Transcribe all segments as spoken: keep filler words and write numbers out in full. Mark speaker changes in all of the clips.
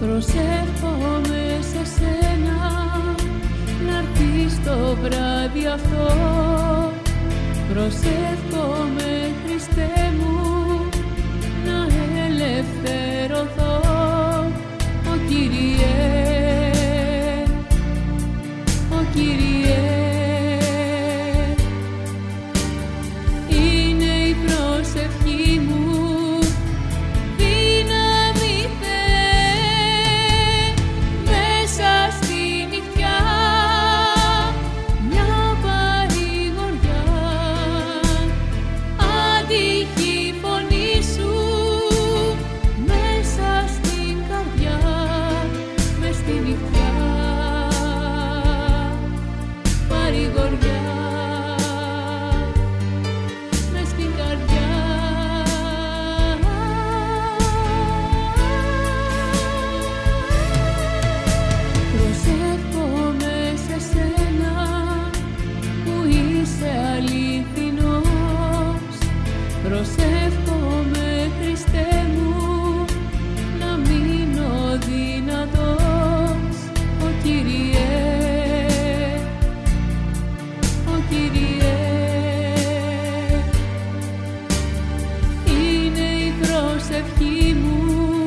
Speaker 1: Προσεύχομαι σε σένα να'ρθείς το βράδυ αυτό. Προσεύχομαι, Χριστέ μου, να ελευθερωθώ. Ο Κύριε, ο Κύριε, είναι η προσευχή μου. Προσεύχομαι, Χριστέ μου, να μείνω δυνατός. Ο Κύριε, ο Κύριε, είναι η προσευχή μου.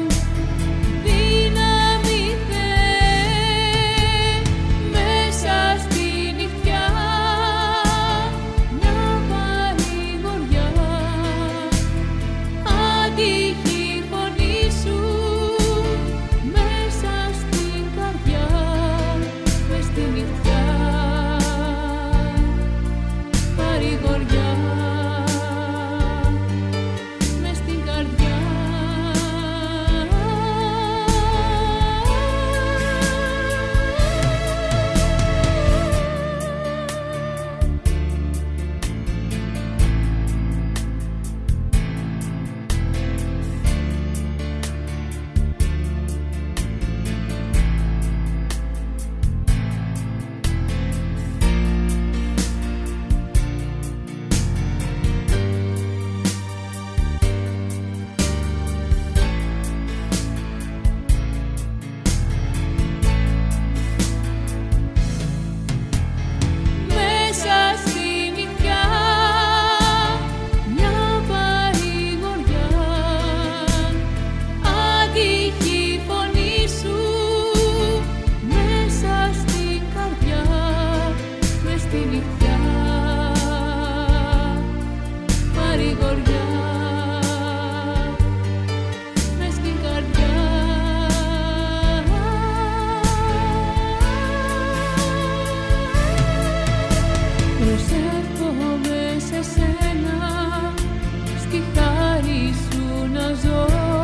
Speaker 1: Προσεύχομαι σε σένα, στη χάρη σου να ζω.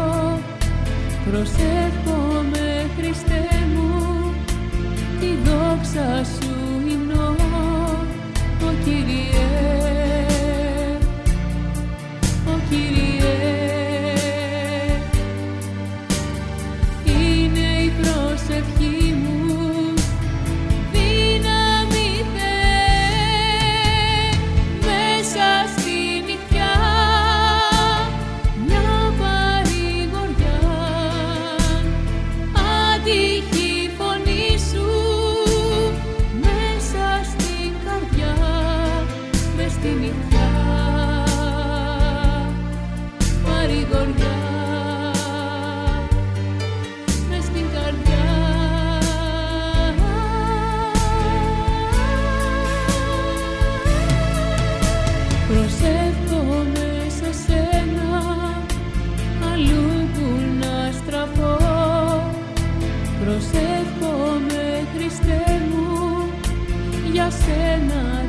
Speaker 1: Προσεύχομαι, Χριστέ μου, τη δόξα σου υμνώ. Ο Κύριε, ο Κύριε, είναι η προσευχή μου. Προσεύχομαι σε σένα, αλλού που να στραφώ. Προσεύχομαι, Χριστέ μου, για σένα